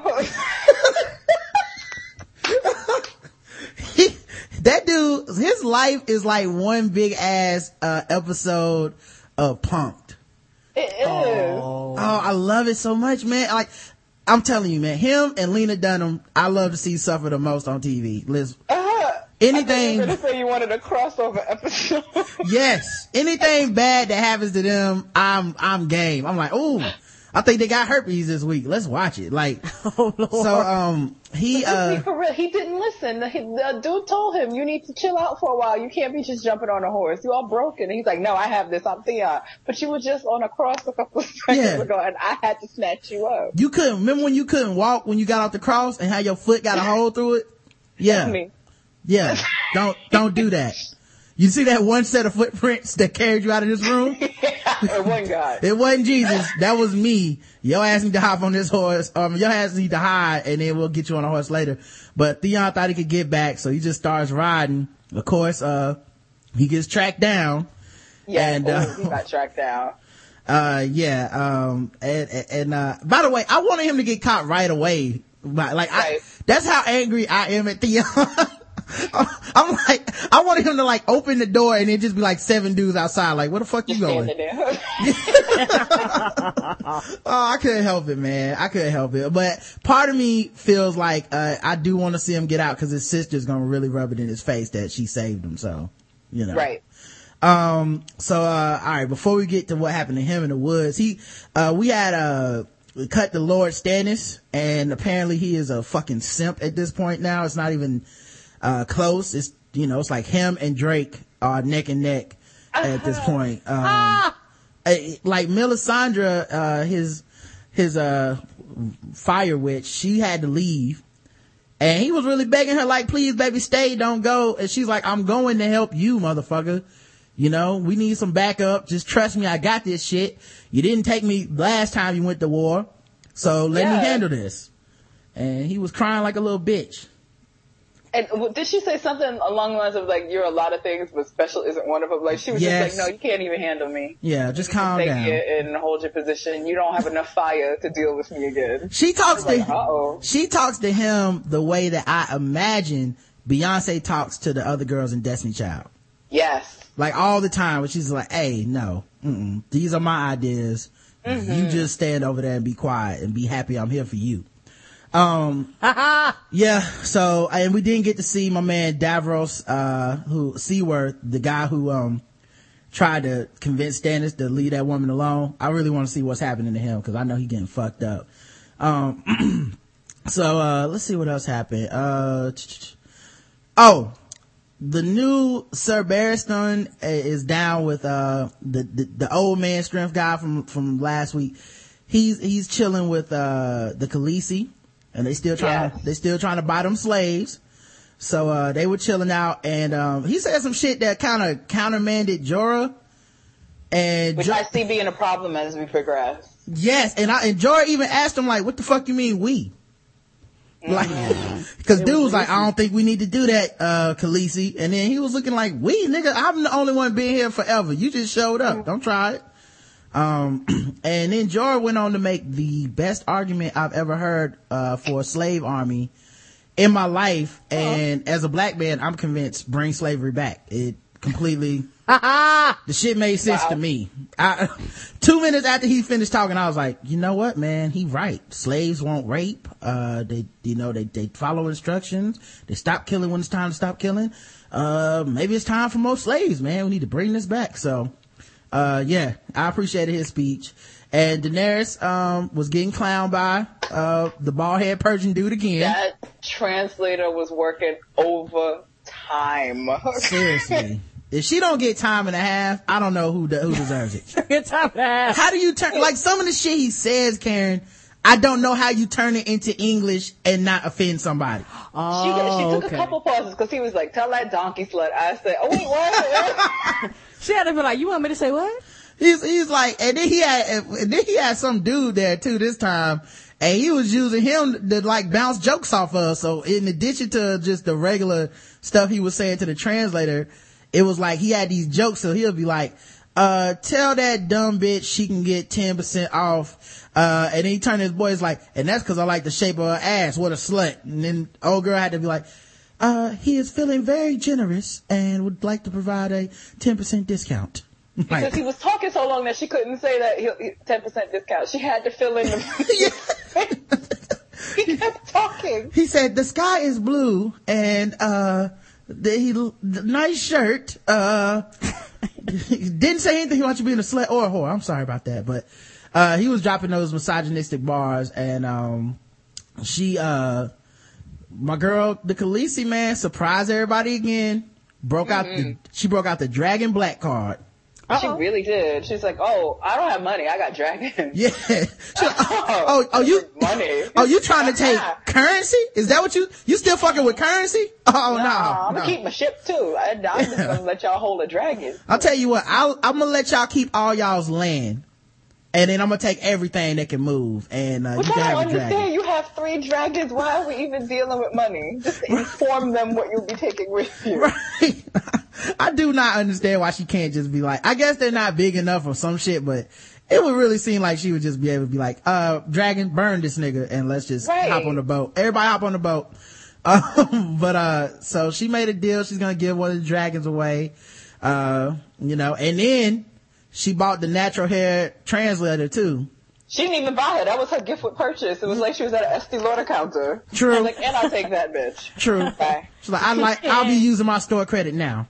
he, that dude, his life is like one big ass, uh, episode of Punk'd. It is. Oh, oh, I love it so much, man. Like, I'm telling you, man, him and Lena Dunham, I love to see suffer the most on T V. Liz. Uh-huh. Anything. I thought you were gonna say you wanted a crossover episode. Yes. Anything bad that happens to them, I'm, I'm game. I'm like, ooh, I think they got herpes this week. Let's watch it. Like, oh, Lord. So, um, he, uh, for real, he didn't listen. The, the dude told him, you need to chill out for a while. You can't be just jumping on a horse. You all broken. And he's like, no, I have this. I'm Theon. But you were just on a cross a couple of seconds yeah. ago and I had to snatch you up. You couldn't, remember when you couldn't walk when you got off the cross and how your foot got a hole through it? Yeah. That's me. Yeah. Don't, don't do that. You see that one set of footprints that carried you out of this room? It wasn't God. It wasn't Jesus. That was me. Your ass need to hop on this horse. Um, your ass need to hide and then we'll get you on a horse later. But Theon thought he could get back, so he just starts riding. Of course, uh, he gets tracked down. Yeah, and, ooh, uh, he got tracked down. Uh, yeah, um, and, and, uh, by the way, I wanted him to get caught right away. Like, right. I, that's how angry I am at Theon. I'm like, I wanted him to like open the door and it just be like seven dudes outside. Like, where the fuck you going? Oh, I couldn't help it, man. I couldn't help it. But part of me feels like, uh, I do want to see him get out because his sister's gonna really rub it in his face that she saved him. So, you know. Right. Um, so, uh, all right, before we get to what happened to him in the woods, he, uh, we had, uh, cut to Lord Stannis, and apparently he is a fucking simp at this point now. It's not even uh close. It's, you know, it's like him and Drake are neck and neck at this point. Um ah! Like Melisandre, uh his his uh fire witch, she had to leave, and he was really begging her like, please baby, stay, don't go. And she's like, I'm going to help you, motherfucker. You know, we need some backup. Just trust me, I got this shit. You didn't take me last time you went to war, so let yeah. me handle this. And he was crying like a little bitch. And did she say something along the lines of like, you're a lot of things, but special isn't one of them? Like, she was yes. just like, no, you can't even handle me. Yeah, just you calm stay down. Here and hold your position. You don't have enough fire to deal with me again. She talks to like, uh-oh. She talks to him the way that I imagine Beyonce talks to the other girls in Destiny Child. Yes. Like all the time, when she's like, hey, no, mm-mm, these are my ideas. Mm-hmm. You just stand over there and be quiet and be happy I'm here for you. Um, yeah, so, and we didn't get to see my man Davros, uh, who, Seaworth, the guy who, um, tried to convince Stannis to leave that woman alone. I really want to see what's happening to him, cause I know he getting fucked up. Um, so, uh, let's see what else happened. Uh, oh, the new Sir Barristan is down with, uh, the, the, the old man strength guy from, from last week. He's, he's chilling with, uh, the Khaleesi. And they still trying, yes. they still trying to buy them slaves. So, uh, they were chilling out, and, um, he said some shit that kind of countermanded Jorah. And Which jo- I see being a problem as we progress. Yes. And I, and Jorah even asked him, like, what the fuck you mean we? Mm-hmm. Like, cause dude was like, I don't think we need to do that, uh, Khaleesi. And then he was looking like, we, nigga, I'm the only one being here forever. You just showed up. Mm-hmm. Don't try it. Um, and then Jorah went on to make the best argument I've ever heard, uh, for a slave army in my life. And uh-huh. as a black man, I'm convinced bring slavery back. It completely, the shit made sense wow. to me. I, two minutes after he finished talking, I was like, you know what, man? He right. Slaves won't rape. Uh, they, you know, they, they follow instructions. They stop killing when it's time to stop killing. Uh, maybe it's time for more slaves, man. We need to bring this back. So, Uh, yeah, I appreciated his speech. And Daenerys, um, was getting clowned by, uh, the bald head Persian dude again. That translator was working overtime. Seriously. If she don't get time and a half, I don't know who, de- who deserves it. Get time and a half. How do you turn, like some of the shit he says, Karen, I don't know how you turn it into English and not offend somebody. Oh, she, she took okay. a couple pauses because he was like, tell that donkey slut. I said, oh, wait, what? She had to be like, you want me to say what? He's, he's like, and then he had, and then he had some dude there too this time, and he was using him to like bounce jokes off of. So in addition to just the regular stuff he was saying to the translator, it was like he had these jokes, so he'll be like, uh, tell that dumb bitch she can get ten percent off. Uh, and then he turned to his boys like, and that's cause I like the shape of her ass. What a slut. And then old girl had to be like, uh, he is feeling very generous and would like to provide a ten percent discount. Because like, he was talking so long that she couldn't say that he, he, ten percent discount. She had to fill in the... He kept talking. He said, the sky is blue and, uh, the, he, the nice shirt, uh, didn't say anything about you being a slut or a whore. I'm sorry about that. But, uh, he was dropping those misogynistic bars, and, um, she, uh, my girl, the Khaleesi, man, surprised everybody again. Broke mm-hmm. out the, she broke out the Dragon Black card. Uh-oh. She really did. She's like, oh, I don't have money. I got dragons. Yeah. Like, oh, oh, oh, you, money. Oh, you trying to take currency? Is that what you, you still fucking with currency? Oh, no. no. I'm no. gonna keep my ship too. I, I'm just gonna let y'all hold a dragon. I'll tell you what, I'll, I'm gonna let y'all keep all y'all's land. And then I'm gonna take everything that can move, and uh, Which you can I have don't a dragon. understand. You have three dragons. Why are we even dealing with money? Just inform them what you'll be taking with you. Right. I do not understand why she can't just be like, I guess they're not big enough or some shit, but it would really seem like she would just be able to be like, uh, dragon, burn this nigga, and let's just right. hop on the boat. Everybody hop on the boat. Um, but uh, so she made a deal. She's gonna give one of the dragons away. Uh, you know, and then she bought the natural hair translator too. She didn't even buy it. That was her gift with purchase. It was like she was at an Estee Lauder counter. True. I was like, and I'll take that bitch. True. Bye. She's like, I like, I'll be using my store credit now.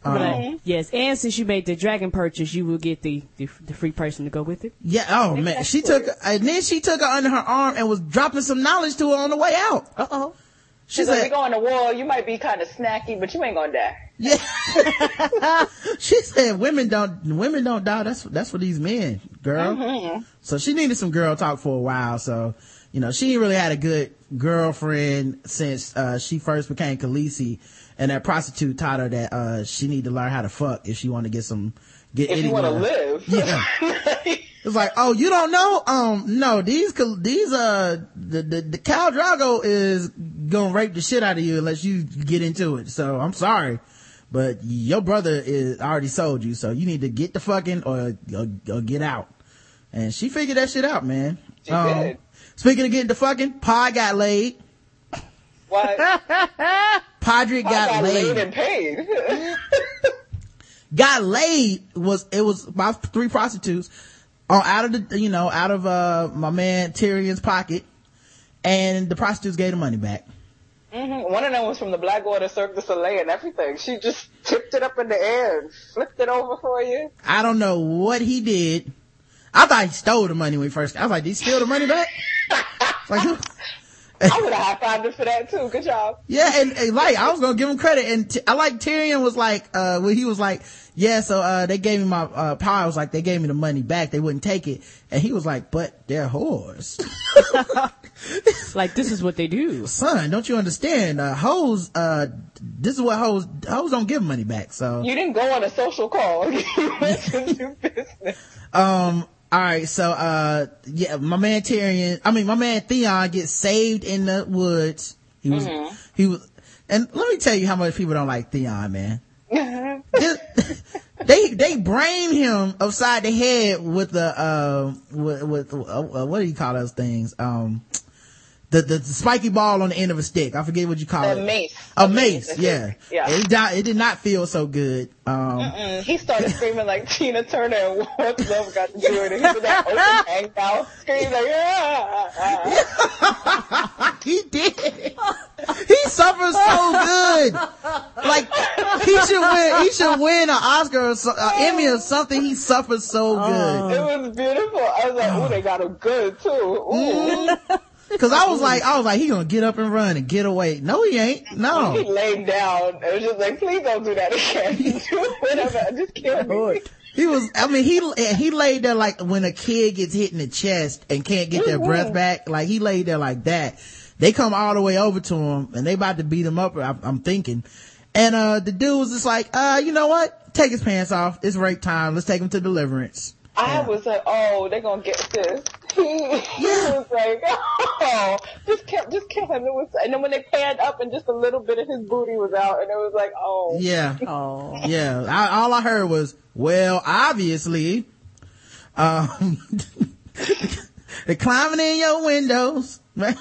Um, like, yes, and since you made the dragon purchase, you will get the, the, the free person to go with it. Yeah, oh exactly. Man, she took, and then she took her under her arm and was dropping some knowledge to her on the way out. Uh-oh. She said, "We're going to war. You might be kind of snacky, but you ain't gonna die." Yeah. She said, "Women don't, women don't die. That's that's for these men, girl." Mm-hmm. So she needed some girl talk for a while. So, you know, she ain't really had a good girlfriend since uh she first became Khaleesi, and that prostitute taught her that uh she need to learn how to fuck if she want to get some get if anywhere. You want to live. Yeah. It's like, oh, you don't know? Um, no, these, these, uh, the, the, the Khal Drogo is gonna rape the shit out of you unless you get into it. So I'm sorry, but your brother is already sold you. So you need to get the fucking or, or, or get out. And she figured that shit out, man. She um, did. Speaking of getting the fucking, Pod got laid. What? Podrick got, got laid. laid and paid. Got laid was, it was about three prostitutes. Oh, out of the, you know, out of, uh, my man Tyrion's pocket. And the prostitutes gave the money back. Mm-hmm. One of them was from the Blackwater Cirque du Soleil and everything. She just tipped it up in the air and flipped it over for you. I don't know what he did. I thought he stole the money when he first, I was like, did he steal the money back? Like, who? I would have high-fived him for that too. Good job. Yeah, and, and like, I was gonna give him credit. And t- I like Tyrion was like, uh, when he was like, yeah, so, uh, they gave me my, uh, power. I was like, they gave me the money back. They wouldn't take it. And he was like, but they're whores. Like, this is what they do. Son, don't you understand? Uh, hoes, uh, this is what hoes, hoes don't give money back. So. You didn't go on a social call. You went to do business. Um, all right, so uh yeah, my man Tyrion, I mean my man Theon gets saved in the woods. He was mm-hmm. he was and let me tell you how much people don't like Theon, man. Just, they they brain him upside the head with the uh with, with uh, what do you call those things? Um The, the, the spiky ball on the end of a stick. I forget what you call a it. Mace. A mace. mace yeah. Yeah. It, it did not feel so good. Um, Mm-mm. He started screaming like Tina Turner and What's Love Got to Do with It. He was that open hangout screaming like, ah. He did. He suffers so good. Like, he should win, he should win an Oscar or so, uh, Emmy or something. He suffers so good. It was beautiful. I was like, ooh, they got him good too. Ooh. Mm. Cause I was like, I was like, he gonna get up and run and get away. No, he ain't. No. He laid down. It was just like, please don't do that again. Do whatever. Just kill me. He was, I mean, he, he laid there like when a kid gets hit in the chest and can't get their mm-hmm. breath back. Like he laid there like that. They come all the way over to him and they about to beat him up, I'm, I'm thinking. And, uh, the dude was just like, uh, you know what? Take his pants off. It's rape time. Let's take him to Deliverance. I yeah. was like, oh, they're gonna get this. He, yeah. he was like, oh, just kill, just kill him. It was, and then when they panned up and just a little bit of his booty was out, and it was like, oh. Yeah. Oh. Yeah. I, all I heard was, well, obviously, um, they're climbing in your windows.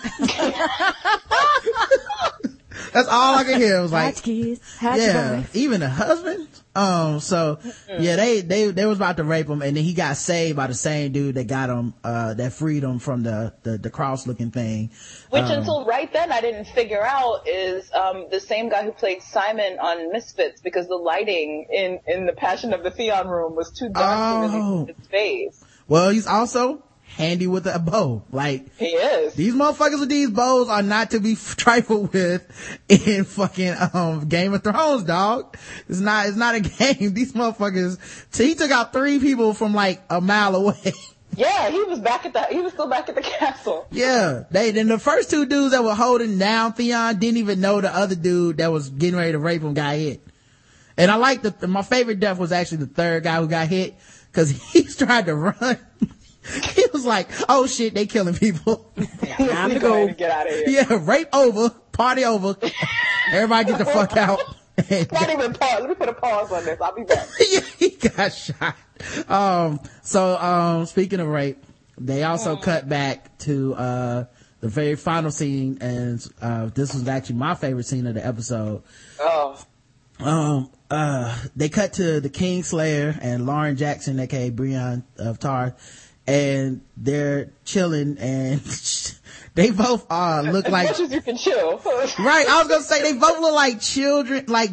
That's all I could hear. It was like, kids, yeah, even the husband. Um, so yeah, they, they, they was about to rape him, and then he got saved by the same dude that got him, uh, that freed him from the, the, the cross looking thing. Which um, until right then I didn't figure out is, um, the same guy who played Simon on Misfits, because the lighting in, in the Passion of the Theon room was too dark oh. to really see his face. Well, he's also handy with a bow. Like, he is. These motherfuckers with these bows are not to be trifled with in fucking, um, Game of Thrones, dog. It's not, it's not a game. These motherfuckers, so he took out three people from like a mile away. Yeah, he was back at the, he was still back at the castle. Yeah. They, then the first two dudes that were holding down Theon didn't even know the other dude that was getting ready to rape him got hit. And I like the, my favorite death was actually the third guy who got hit, cause he's trying to run. He was like, oh shit, they killing people. Time to go. Get out of here. Yeah, rape over, party over. Everybody get the fuck out. Not even pause. Let me put a pause on this. I'll be back. Yeah, he got shot. Um, so, um, speaking of rape, they also mm. cut back to, uh, the very final scene, and, uh, this was actually my favorite scene of the episode. Oh. Um, uh, they cut to the Kingslayer and Lauren Jackson, aka Brienne of Tarth, and they're chilling, and they both uh look as like much as you can chill. Right, I was gonna say they both look like children. Like this,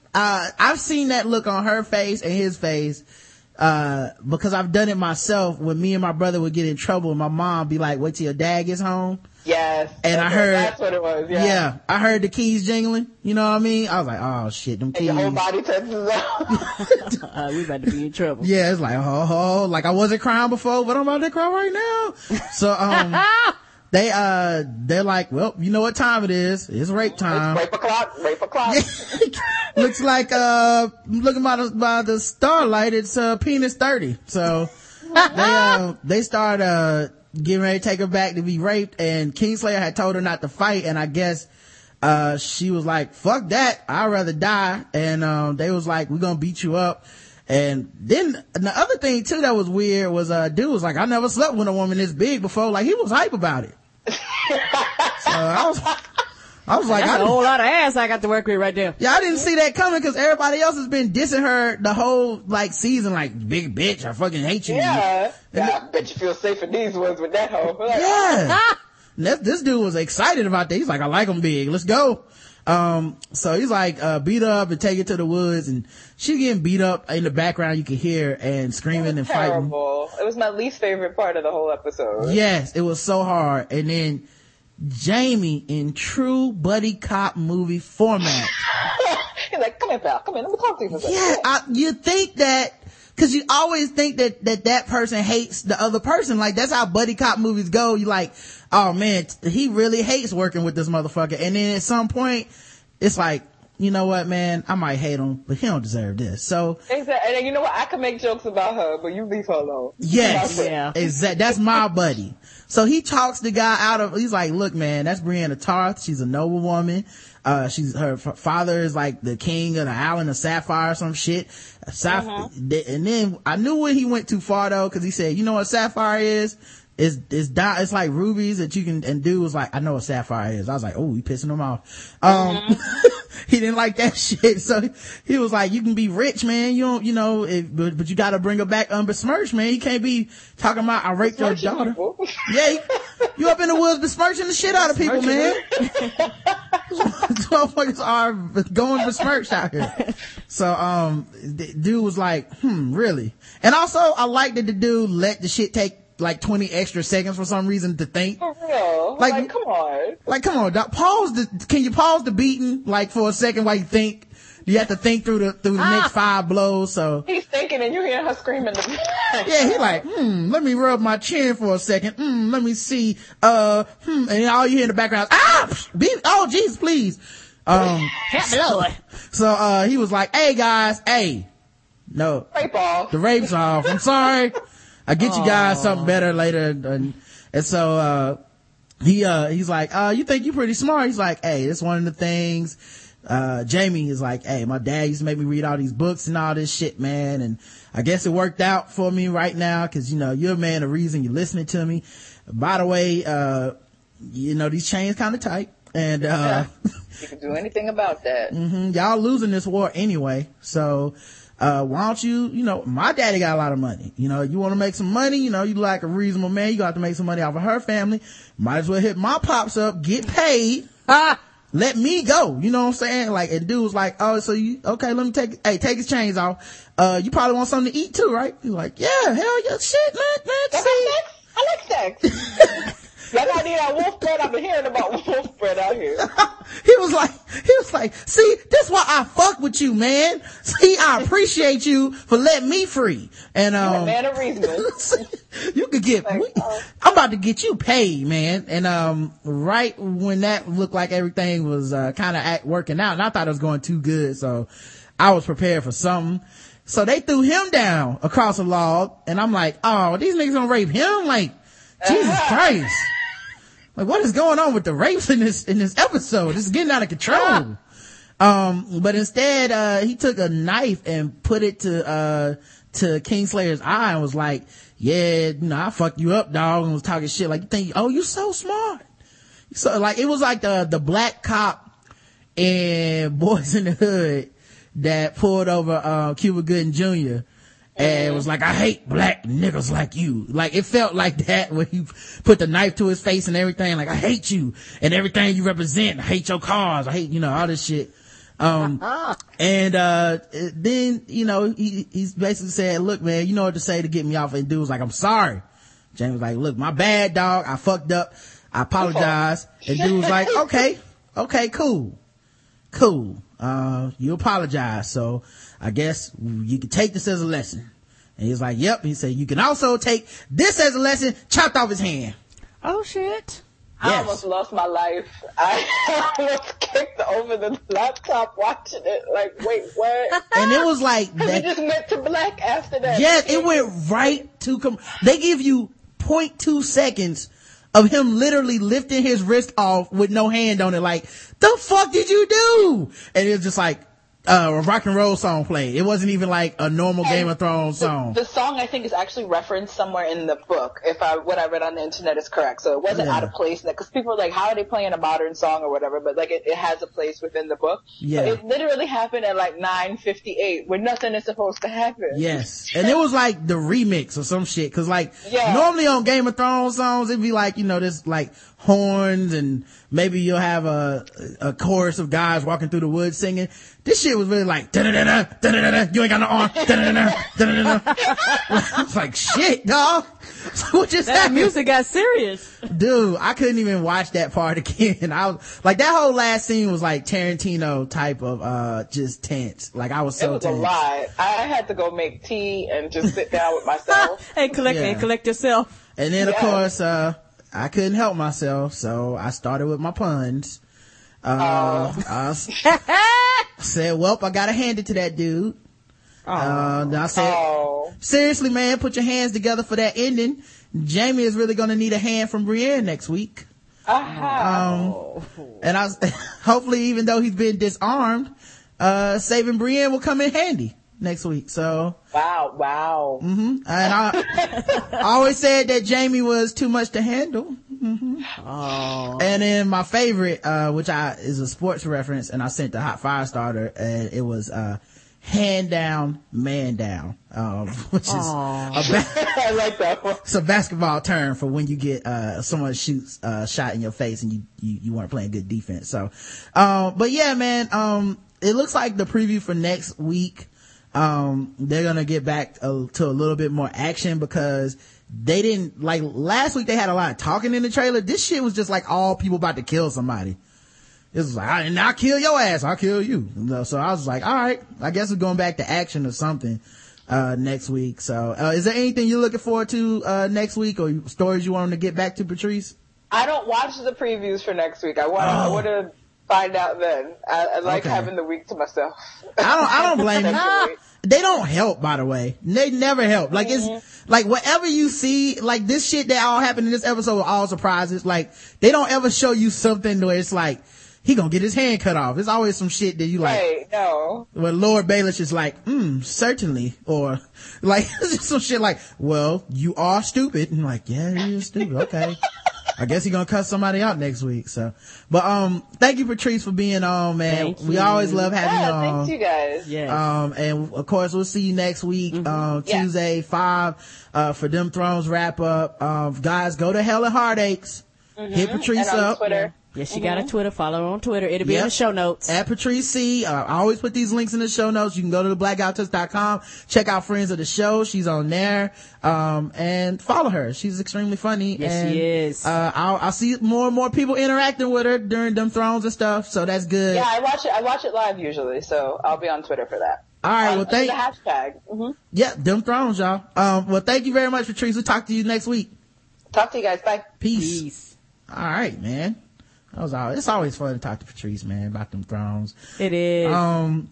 uh, I've seen that look on her face and his face, uh, because I've done it myself when me and my brother would get in trouble and my mom be like, wait till your dad gets home. Yes. And I heard, that's what it was. Yeah. Yeah. I heard the keys jingling. You know what I mean? I was like, oh shit, them keys. And your whole body tenses out. uh, we about to be in trouble. Yeah. It's like, oh, oh, like I wasn't crying before, but I'm about to cry right now. So, um, they, uh, they're like, well, you know what time it is. It's rape time. It's rape o'clock. Rape o'clock. Looks like, uh, looking by the, by the starlight, it's, uh, penis thirty. So, they, uh, they start, uh, getting ready to take her back to be raped, and Kingslayer had told her not to fight, and I guess uh she was like, fuck that, I'd rather die. And um they was like, we're gonna beat you up. And then the other thing too that was weird was uh dude was like, I never slept with a woman this big before. Like, he was hype about it. So I was I was like, that's I a whole lot of ass I got to work with right there. Yeah, I didn't see that coming because everybody else has been dissing her the whole like season, like, big bitch, I fucking hate you. Yeah, yeah, I bet you feel safe in these ones with that hoe. Like, yeah. this, this dude was excited about that. He's like, I like them big, let's go. Um, so he's like, uh, beat her up and take her to the woods, and she's getting beat up in the background. You can hear and screaming and terrible. fighting. It was my least favorite part of the whole episode. Yes, it was so hard. And then Jamie, in true buddy cop movie format. He's like, come here, pal, come here, let me talk to you for a second. Yeah, I, you think that, cause you always think that, that that person hates the other person. Like, that's how buddy cop movies go. You like, oh man, he really hates working with this motherfucker. And then at some point, it's like, you know what, man, I might hate him, but he don't deserve this. So. Exactly. And you know what, I can make jokes about her, but you leave her alone. Yes. Yeah. Exactly. That's my buddy. So he talks the guy out of, he's like, look, man, that's Brianna Tarth. She's a noble woman. Uh, she's, her f- father is like the king of the island of Sapphire or some shit. Saph- mm-hmm. And then I knew when he went too far though, cause he said, you know what Sapphire is? It's, it's, di- it's like rubies that you can, and dude was like, I know what Sapphire is. I was like, oh, he pissing him off. Um, mm-hmm. He didn't like that shit. So he was like, you can be rich, man. You don't, you know, if, but, but you gotta bring her back unbesmirched, man. You can't be talking about, I raped your daughter. Yeah. You, you up in the woods besmirching the shit out of people, man. Motherfuckers are going besmirched out here. So, um, the dude was like, hmm, really? And also, I like that the dude let the shit take like twenty extra seconds for some reason to think. For real? Like, like come on. Like, come on, doc. Pause the, can you pause the beating, like, for a second while you think? You have to think through the, through the ah. next five blows, so. He's thinking and you hear her screaming. Yeah, he like, hmm, let me rub my chin for a second. Hmm, let me see, uh, hmm, and all you hear in the background, ah, beat, oh, Jesus, please. Um, help me, so, uh, he was like, hey guys, hey, no. Rape off. The rape's off. I'm sorry. I'll get Aww. You guys something better later. And, and so, uh, he, uh, he's like, uh, you think you're pretty smart? He's like, hey, that's one of the things. Uh, Jamie is like, hey, my dad used to make me read all these books and all this shit, man. And I guess it worked out for me right now. Cause, you know, you're a man of reason. You're listening to me. By the way, uh, you know, these chains kind of tight. And, uh, yeah. You can do anything about that. mm-hmm, y'all losing this war anyway. So, uh, why don't you, you know, my daddy got a lot of money. You know, you want to make some money, you know, you like a reasonable man, you got to make some money off of her family. Might as well hit my pops up, get paid. Ah, let me go. You know what I'm saying? Like, and dude was like, oh, so you, okay, let me take, hey, take his chains off. Uh, you probably want something to eat too, right? He's like, yeah, hell yeah, shit, man, man. That's see. sex? I like sex. Like I need that wolf bread. I've been hearing about wolf bread out here. He was like, he was like, see, that's why I fuck with you, man. See, I appreciate you for letting me free. And, um, you're a man of reason. You could get, like, uh, I'm about to get you paid, man. And, um, right when that looked like everything was, uh, kind of working out, and I thought it was going too good. So I was prepared for something. So they threw him down across a log, and I'm like, oh, these niggas gonna rape him? Like, Jesus uh-huh. Christ. Like, what is going on with the rapes in this, in this episode? This is getting out of control. Um, but instead, uh, he took a knife and put it to, uh, to Kingslayer's eye and was like, yeah, you know, I fucked you up, dog, and was talking shit. Like, you think, oh, you so smart. So, like, it was like the, the black cop in Boys in the Hood that pulled over, uh, Cuba Gooding Junior and was like, I hate black niggas like you. Like, it felt like that when he put the knife to his face and everything. Like, I hate you and everything you represent. I hate your cars. I hate, you know, all this shit. Um, and, uh, then, you know, he, he's basically said, look, man, you know what to say to get me off. And dude was like, I'm sorry. Jamie was like, look, my bad, dog. I fucked up. I apologize. And dude was like, okay, okay, cool, cool. Uh, you apologize. So I guess you can take this as a lesson. And he's like, yep. He said, you can also take this as a lesson, chopped off his hand. Oh shit. I Yes. almost lost my life. I almost kicked over the laptop watching it. Like, wait, what? And it was like, We that, just went to black after that. yes, it went right to, com- they give you zero point two seconds of him literally lifting his wrist off with no hand on it. Like, the fuck did you do? And it was just like, uh, a rock and roll song played. It wasn't even like a normal And Game of Thrones song. The, the song, I think, is actually referenced somewhere in the book, if I what I read on the internet is correct. So it wasn't Yeah. out of place. Because people are like, how are they playing a modern song or whatever? But like, it, it has a place within the book. Yeah. So it literally happened at like nine fifty-eight, where nothing is supposed to happen. Yes. And it was like the remix or some shit. Cause like, Yeah. normally on Game of Thrones songs, it'd be like, you know, this like horns and maybe you'll have a, a chorus of guys walking through the woods singing. This shit was really like, da-da-da-da, da-da-da-da, you ain't got no arm, da-da-da-da, da-da-da-da. I was like, shit, dog. What just That happened? music got serious. Dude, I couldn't even watch that part again. I was like, that whole last scene was like Tarantino type of, uh, just tense. Like I was so It was tense. a lot. I had to go make tea and just sit down with myself. and collect Yeah. and collect yourself. And then of Yes. course, uh, I couldn't help myself, so I started with my puns. Uh, I s- said, well, I gotta hand it to that dude. Uh, then I said, Oh. seriously, man, put your hands together for that ending. Jamie is really gonna need a hand from Brienne next week. Aha. Um, and I was, hopefully, even though he's been disarmed, uh, saving Brienne will come in handy next week. So, Wow, wow. mhm. and I, I always said that Jamie was too much to handle. Mm-hmm. Oh. And then my favorite, uh, which I, is a sports reference, and I sent the hot fire starter, and it was, uh, hand down, man down, um, which is Aw. a ba- I like that one. it's a basketball term for when you get, uh, someone shoots a shot in your face and you, you, you weren't playing good defense. So, um, but yeah, man, um, it looks like the preview for next week, um, they're gonna get back a, to a little bit more action because they didn't, like last week they had a lot of talking in the trailer. This shit was just like all people about to kill somebody. It was like, and I'll kill your ass, I'll kill you. You know, so I was like, all right, I guess we're going back to action or something, uh, next week. So, uh, is there anything you're looking forward to, uh, next week or stories you want to get back to, Patrice? I don't watch the previews for next week. I want to. I Oh. want to find out then. I, I like Okay. having the week to myself. I don't, I don't blame you. Essentially. They don't help, by the way. They never help. Like it's, like whatever you see, like this shit that all happened in this episode were all surprises. Like they don't ever show you something where it's like, he gonna get his hand cut off. It's always some shit that you like, Hey, no. where Lord Baelish is like, hmm, certainly. Or like, it's just some shit like, well, you are stupid. And I'm like, yeah, he is stupid. Okay. I guess he's gonna cut somebody out next week. So, but, um, thank you, Patrice, for being on, man. Thank we you. always love having Yeah, you on. thanks you guys. Yes. Um, and of course we'll see you next week, um, Yeah. Tuesday, five, uh, for Them Thrones wrap up. Um, guys, go to Hell and Heartaches. Hit Patrice And on up. Twitter. Yes, she got a Twitter. Follow her on Twitter. It'll be in Yep. the show notes. At Patrice C. Uh, I always put these links in the show notes. You can go to the black guy test dot com, check out Friends of the Show. She's on there. Um, and follow her. She's extremely funny. Yes, and, she is. Uh, I'll, I'll see more and more people interacting with her during Them Thrones and stuff. So that's good. Yeah, I watch it. I watch it live usually, so I'll be on Twitter for that. All right. Um, Well, thank, the hashtag. hmm yeah, Them Thrones, y'all. Um, well, thank you very much, Patrice. We'll talk to you next week. Talk to you guys. Bye. Peace. Peace. All right, man. That was all. It's always fun to talk to Patrice, man, about Them Thrones. It is. Um,